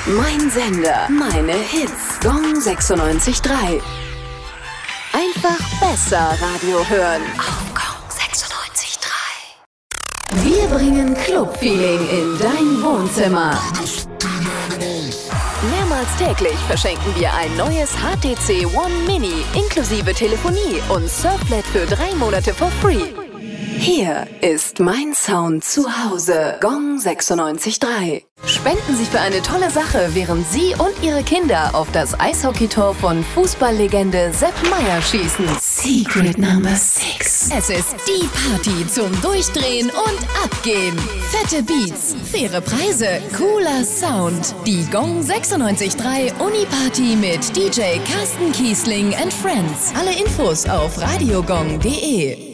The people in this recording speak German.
Mein Sender, meine Hits. Gong 96.3. Einfach besser Radio hören. Auf Gong 96.3. Wir bringen Club-Feeling in dein Wohnzimmer. Mehrmals täglich verschenken wir ein neues HTC One Mini inklusive Telefonie und Surflet für 3 Monate for free. Hier ist mein Sound zu Hause. Gong 96.3. Spenden Sie für eine tolle Sache, während Sie und Ihre Kinder auf das Eishockeytor von Fußballlegende Sepp Maier schießen. Secret Number 6. Es ist die Party zum Durchdrehen und Abgehen. Fette Beats, faire Preise, cooler Sound. Die Gong 96.3 Uni-Party mit DJ Carsten Kiesling and Friends. Alle Infos auf radiogong.de.